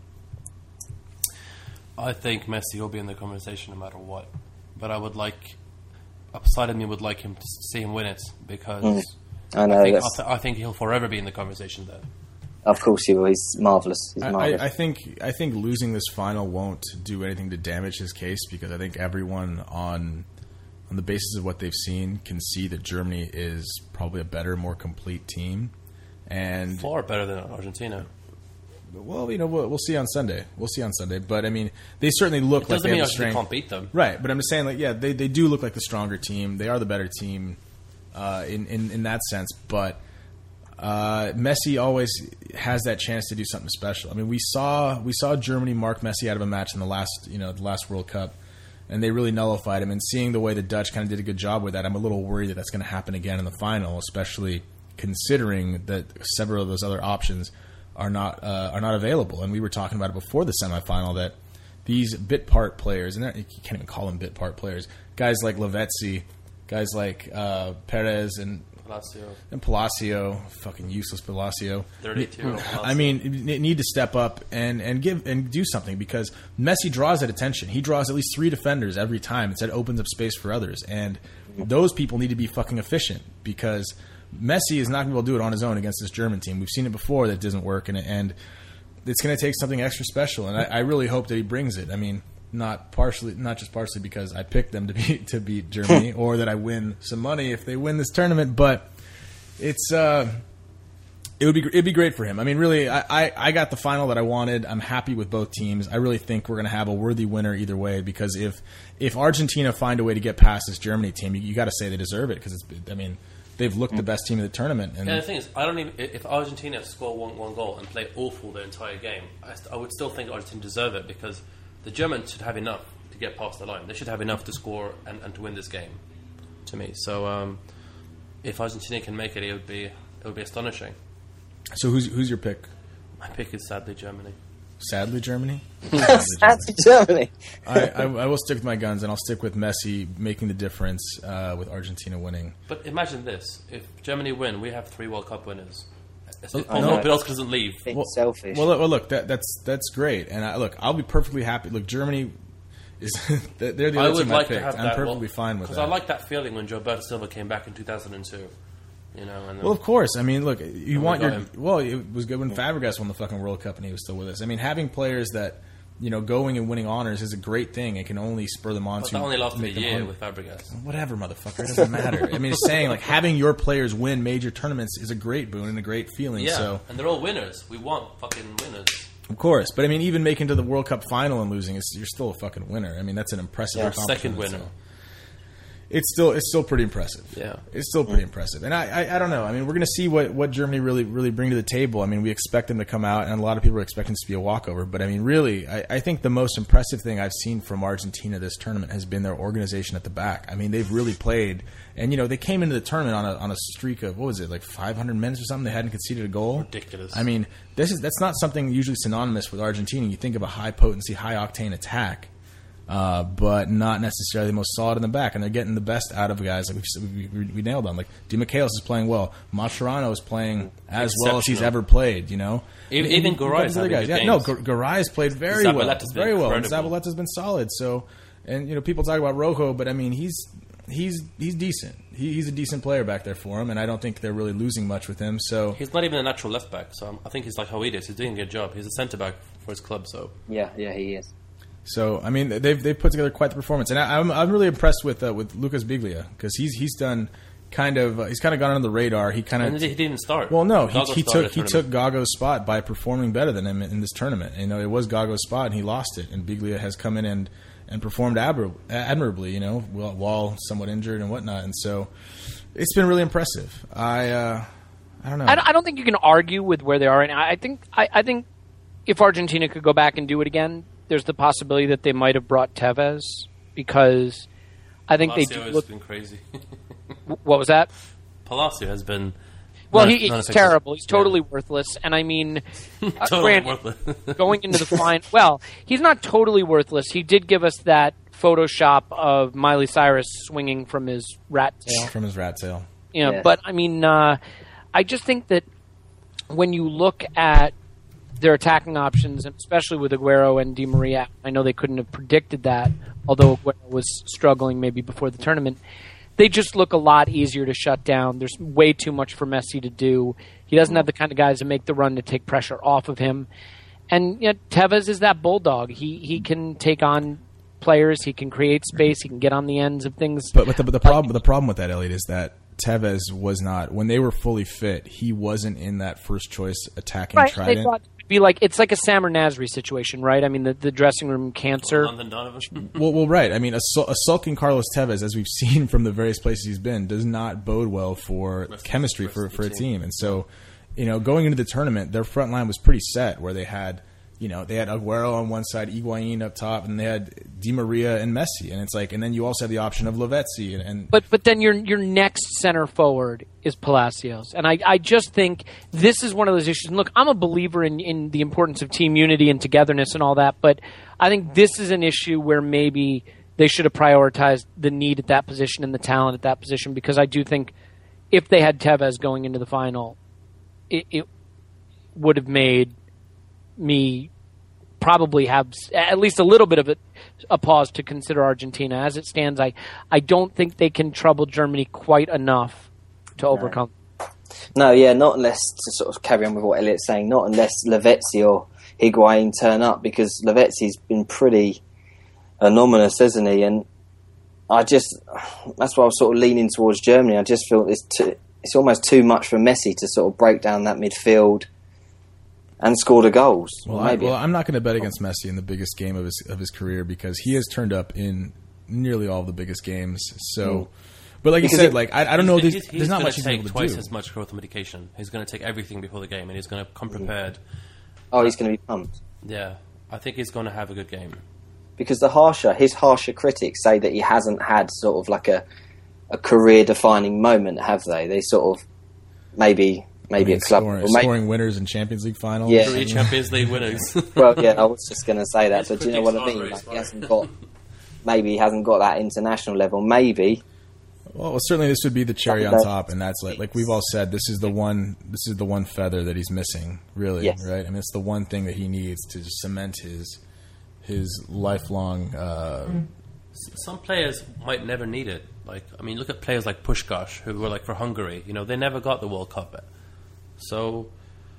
I think Messi will be in the conversation no matter what. But I would a side of me would like him to see him win it because I think he'll forever be in the conversation then. Of course he will. He's marvellous. I think losing this final won't do anything to damage his case because I think everyone on the basis of what they've seen can see that Germany is probably a better, more complete team. And far better than Argentina. Well, we'll see on Sunday. But I mean, they certainly look like they have the strength. Can't beat them, right? But I'm just saying, they do look like the stronger team. They are the better team in that sense. But Messi always has that chance to do something special. I mean, we saw Germany mark Messi out of a match in the last World Cup, and they really nullified him. And seeing the way the Dutch kind of did a good job with that, I'm a little worried that that's going to happen again in the final, especially considering that several of those other options are not available. And we were talking about it before the semifinal that these bit part players, and you can't even call them bit part players, guys like Lavezzi, guys like Perez and Palacio, fucking useless Palacio. 32. I mean, need to step up and do something because Messi draws that attention. He draws at least 3 defenders every time. It opens up space for others, and those people need to be fucking efficient because Messi is not going to be able to do it on his own against this German team. We've seen it before that it doesn't work, and it's going to take something extra special. And I really hope that he brings it. I mean, not just partially because I picked them to beat Germany, or that I win some money if they win this tournament, but it'd be great for him. I mean, really, I got the final that I wanted. I'm happy with both teams. I really think we're going to have a worthy winner either way because if Argentina find a way to get past this Germany team, you got to say they deserve it because they've looked the best team in the tournament. And the thing is, I don't even if Argentina score one goal and play awful the entire game, I would still think Argentina deserve it because the Germans should have enough to get past the line. They should have enough to score and to win this game. To me, so if Argentina can make it, it would be astonishing. So who's your pick? My pick is sadly Germany. Sadly, Germany? Sadly, Germany. I will stick with my guns, and I'll stick with Messi making the difference with Argentina winning. But imagine this. If Germany win, we have 3 World Cup winners. If I Paul know. Bielsa doesn't leave. It's selfish. Well, look, that's great. And I'll be perfectly happy. Look, Germany is they're the I other would team I like to picked. have I'm that. perfectly fine with that. Because I like that feeling when Gilberto Silva came back in 2002. You know, and Well, of course. I mean, look, you want got your... him. Well, it was good when Fabregas won the fucking World Cup and he was still with us. I mean, having players that, going and winning honors is a great thing. It can only spur them on but to that only lasted a make them year hungry. with Fabregas. Whatever, motherfucker. It doesn't matter. I mean, it's saying, like, having your players win major tournaments is a great boon and a great feeling. Yeah, So, and they're all winners. We want fucking winners. of course. But, I mean, even making to the World Cup final and losing, you're still a fucking winner. I mean, that's an impressive accomplishment. Second winner. So. It's still pretty impressive. Yeah. It's still pretty impressive. And I don't know. I mean, we're going to see what Germany really bring to the table. I mean, we expect them to come out, and a lot of people are expecting this to be a walkover. But, I mean, really, I think the most impressive thing I've seen from Argentina this tournament has been their organization at the back. I mean, they've really played. And, they came into the tournament on a streak of, 500 minutes or something? They hadn't conceded a goal. Ridiculous. I mean, that's not something usually synonymous with Argentina. You think of a high-potency, high-octane attack. But not necessarily the most solid in the back, and they're getting the best out of guys. Like we nailed on. Like Di Michaelis is playing well. Mascherano is playing as well as he's ever played. Even Garay. Garay has played very well, and Zabaleta's been solid. So, and people talk about Rojo, but I mean he's decent. He's a decent player back there for him, and I don't think they're really losing much with him. So he's not even a natural left back. So I think he's like Hoides. He's doing a good job. He's a centre back for his club. So yeah, he is. So I mean, they've put together quite the performance, and I'm really impressed with Lucas Biglia because he's done kind of gone under the radar. He didn't start. Well, no, he took Gago's spot by performing better than him in this tournament. It was Gago's spot, and he lost it. And Biglia has come in and performed admirably. While somewhat injured and whatnot, and so it's been really impressive. I don't know. I don't think you can argue with where they are right now. I think if Argentina could go back and do it again, there's the possibility that they might have brought Tevez because I think Palacio they do has been crazy. What was that? Palacio has been... Well, he's terrible. He's totally worthless. And I mean... totally worthless. Going into the final... Well, he's not totally worthless. He did give us that Photoshop of Miley Cyrus swinging from his rat tail. From his rat tail. Yeah. But, I mean, I just think that when you look at their attacking options, and especially with Aguero and Di Maria, I know they couldn't have predicted that, although Aguero was struggling maybe before the tournament. They just look a lot easier to shut down. There's way too much for Messi to do. He doesn't have the kind of guys to make the run to take pressure off of him. And Tevez is that bulldog. He can take on players. He can create space. He can get on the ends of things. But the problem with that, Elliot, is that Tevez was not, when they were fully fit, he wasn't in that first choice attacking trident. They thought it'd be like, it's like a Samir Nasri situation, right? I mean, the dressing room cancer. London Donovan. well, right. I mean, a sulking Carlos Tevez, as we've seen from the various places he's been, does not bode well for chemistry for a team. And so, going into the tournament, their front line was pretty set, where they had Aguero on one side, Higuain up top, and they had Di Maria and Messi. And it's like, and then you also have the option of Lavezzi. But then your next center forward is Palacios. And I just think this is one of those issues. And look, I'm a believer in the importance of team unity and togetherness and all that, but I think this is an issue where maybe they should have prioritized the need at that position and the talent at that position, because I do think if they had Tevez going into the final, it would have made me probably have at least a little bit of a pause to consider Argentina. As it stands, I don't think they can trouble Germany quite enough to overcome. No, not unless, to sort of carry on with what Elliot's saying, not unless Lavezzi or Higuain turn up, because Lavezzi's been pretty anomalous, hasn't he? And that's why I was sort of leaning towards Germany. I just feel it's almost too much for Messi to sort of break down that midfield and score the goals. Well, I'm not going to bet against Messi in the biggest game of his career, because he has turned up in nearly all the biggest games. So But like you said, like I don't know. There's not much he's going to take twice as much growth medication. He's going to take everything before the game, and he's going to come prepared. Oh, he's going to be pumped. Yeah, I think he's going to have a good game. Because his harsher critics say that he hasn't had sort of like a career-defining moment, have they? They sort of maybe at club scoring winners in Champions League finals. Yeah. 3 Champions League winners. Well, yeah, I was just going to say that, but do you know what I mean? Like, he hasn't got that international level. Maybe. Well, certainly this would be the cherry on top, and that's like we've all said, this is the one feather that he's missing, really, yes. right? I mean, it's the one thing that he needs to just cement his lifelong. Some players might never need it. Like, I mean, look at players like Puskás, who were like for Hungary. You know, they never got the World Cup. So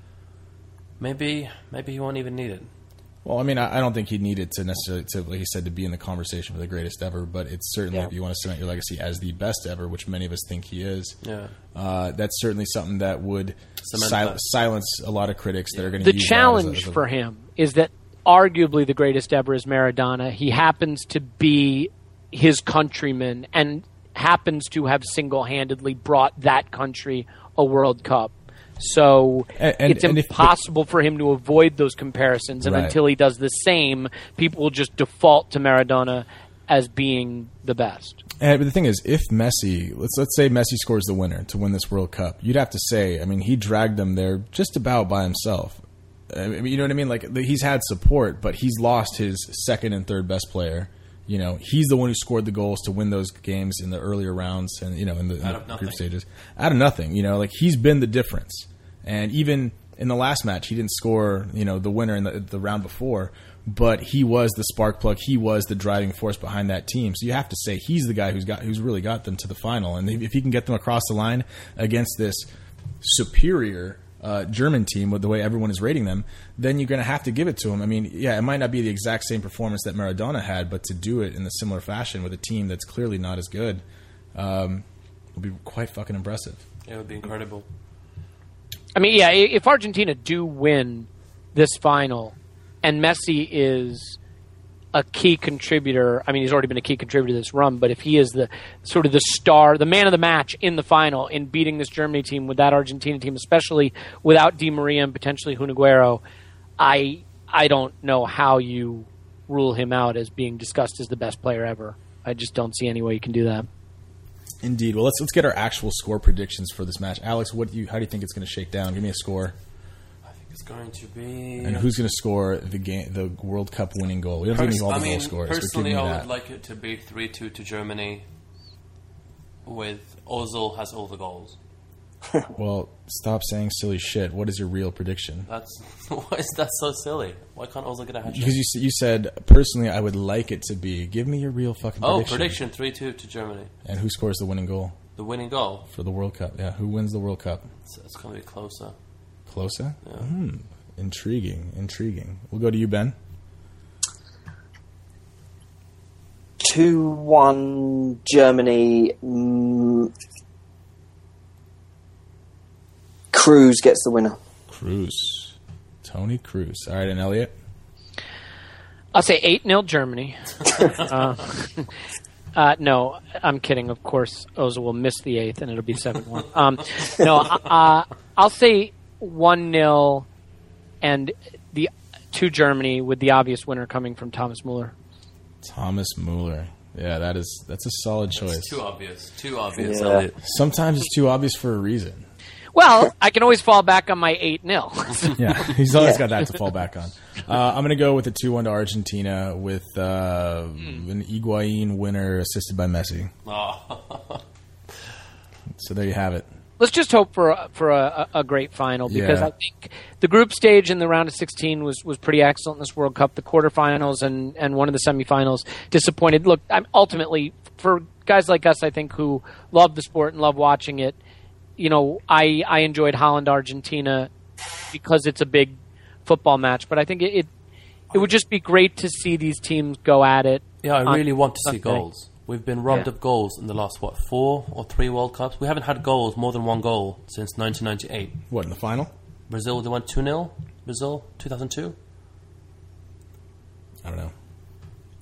maybe he won't even need it. Well, I mean, I don't think he needed to necessarily, like you said, to be in the conversation for the greatest ever. But it's certainly, if you want to cement your legacy as the best ever, which many of us think he is, that's certainly something that would silence a lot of critics that are going to use the challenge for him is that arguably the greatest ever is Maradona. He happens to be his countryman and happens to have single-handedly brought that country a World Cup. So it's impossible for him to avoid those comparisons, and until he does the same, people will just default to Maradona as being the best. But the thing is, if Messi, let's say Messi scores the winner to win this World Cup, you'd have to say, I mean, he dragged them there just about by himself. I mean, you know what I mean? Like, he's had support, but he's lost his second and third best player. You know, he's the one who scored the goals to win those games in the earlier rounds and, you know, in the group stages. Out of nothing, you know, like he's been the difference. And even in the last match, he didn't score, you know, the winner in the round before, but he was the spark plug. He was the driving force behind that team. So you have to say he's the guy who's really got them to the final. And if he can get them across the line against this superior German team with the way everyone is rating them, then you're going to have to give it to him. I mean, yeah, it might not be the exact same performance that Maradona had, but to do it in a similar fashion with a team that's clearly not as good will be quite fucking impressive. Yeah, it would be incredible. I mean, yeah, if Argentina do win this final and Messi is a key contributor, I mean, he's already been a key contributor to this run, but if he is the sort of the star, the man of the match in the final in beating this Germany team with that Argentina team, especially without Di Maria and potentially Kun Aguero, I don't know how you rule him out as being discussed as the best player ever. I just don't see any way you can do that. Indeed. Well, let's get our actual score predictions for this match. Alex, how do you think it's going to shake down? Give me a score. I think it's going to be. And who's going to score the World Cup winning goal? We don't have to give all the goal scores. Personally, I would like it to be 3-2 to Germany. With Ozil has all the goals. Well, stop saying silly shit. What is your real prediction? Why is that so silly? Why can't Ozil get a hat trick? Because you said, personally, I would like it to be. Give me your real fucking prediction. Oh, prediction 3-2 to Germany. And who scores the winning goal? The winning goal? For the World Cup, yeah. Who wins the World Cup? It's going to be closer. Closer? Yeah. Intriguing. We'll go to you, Ben. 2-1 Germany. Kroos gets the winner. Tony Kroos. All right, and Elliot? I'll say 8-0 Germany. No, I'm kidding. Of course, Ozil will miss the 8th, and it'll be 7-1. I'll say 1-0 and to Germany, with the obvious winner coming from Thomas Müller. Thomas Müller. Yeah, that's a solid choice. It's too obvious. Yeah. Sometimes it's too obvious for a reason. Well, I can always fall back on my 8-0. Yeah, he's always got that to fall back on. I'm going to go with a 2-1 to Argentina with an Higuain winner assisted by Messi. Oh. So there you have it. Let's just hope for a great final, because I think the group stage in the round of 16 was pretty excellent in this World Cup. The quarterfinals and one of the semifinals disappointed. Look, ultimately, for guys like us, I think, who love the sport and love watching it, you know, I enjoyed Holland-Argentina because it's a big football match. But I think it would just be great to see these teams go at it. Yeah, I really want to see goals. We've been robbed of goals in the last, 4 or 3 World Cups? We haven't had goals, more than 1 goal, since 1998. What, in the final? Brazil, they went 2-0? Brazil, 2002? I don't know.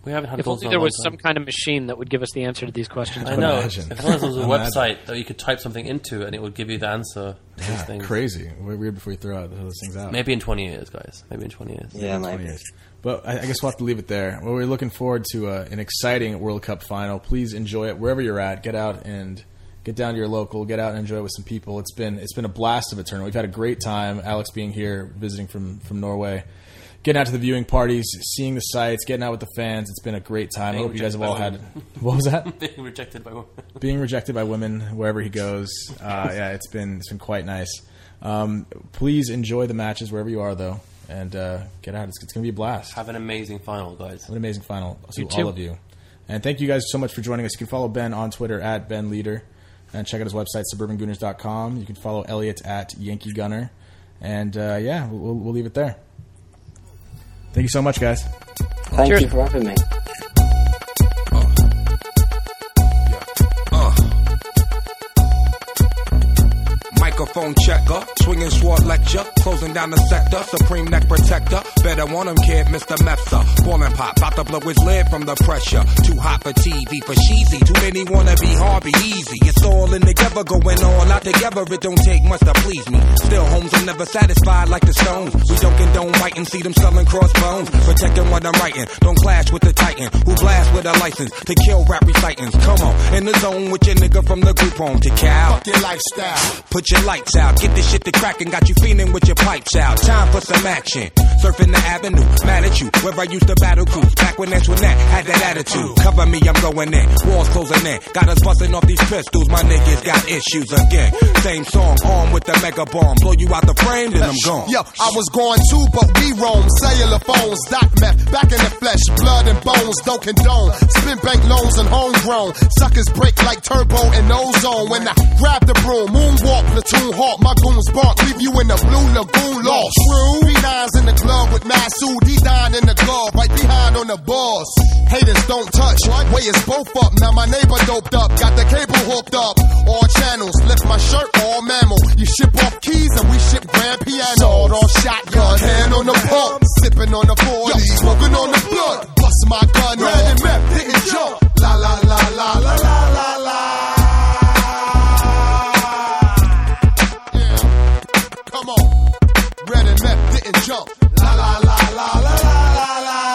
We haven't had If goals only in a there long was time. some kind of machine that would give us the answer to these questions. I know. Imagine. If only there was a website that you could type something into and it would give you the answer to these things. Crazy. Weird before you throw those things out. Maybe in 20 years, guys. Maybe in 20 years. Yeah, 20 maybe. years. But I guess we'll have to leave it there. Well, we're looking forward to an exciting World Cup final. Please enjoy it wherever you're at. Get out and get down to your local. Get out and enjoy it with some people. It's been a blast of a tournament. We've had a great time. Alex being here, visiting from Norway, getting out to the viewing parties, seeing the sights, getting out with the fans. It's been a great time. I hope you guys have all had. What was that? Being rejected by women. Being rejected by women wherever he goes. Yeah, it's been quite nice. Please enjoy the matches wherever you are, though, and get out. It's going to be a blast. Have an amazing final, guys. Have an amazing final to You too. all of you. And thank you guys so much for joining us. You can follow Ben on Twitter at Ben Leader, and check out his website, suburbangooners.com. You can follow Elliot at Yankee Gunner. And yeah, we'll leave it there. Thank you so much, guys. Thank Cheers. you for having me. Microphone checker, swinging sword lecture, closing down the sector, supreme neck protector. Better want him, kid, Mr. Mepsa. Ballin' pop, about to blow his lid from the pressure. Too hot for TV, for cheesy. Too many wanna be Harvey Easy. It's all in together, going all out together. It don't take much to please me. Still, homes are never satisfied like the Stones. We don't condone biting, see them selling crossbones. Protecting what I'm writing, don't clash with the Titan who blast with a license to kill rap recitants. Come on, in the zone with your nigga from the group home to Cal. Fuck your lifestyle. Put your lights out, get this shit to crackin', got you feeling with your pipes out. Time for some action. Surfing the avenue, mad at you. Where I used to battle cruise, back when Antoinette had that attitude. Cover me, I'm going in. Walls closing in. Got us busting off these pistols. My niggas got issues again. Same song, armed with the mega bomb. Blow you out the frame, then I'm gone. Yo, I was going too, but we roam. Cellular phones, doc meth, back in the flesh, blood and bones, don't condone. Spin bank loans and homegrown. Suckers break like turbo and ozone. When I grab the broom, moonwalk, platoon hawk, my goons bark, leave you in the blue lagoon lost. True, B9's in the club with Masood, D9 in the glove, right behind on the boss. Haters don't touch, way is both up. Now my neighbor doped up, got the cable hooked up. All channels, lift my shirt, all mammal. You ship off keys and we ship grand piano. Sword off shotgun, hand on the pump, sipping on the 40, smoking on the blood. Bust my gun, red and meth, didn't jump. La la la la la la la la. Yeah, come on, red and meth didn't jump. La la la la la la la la.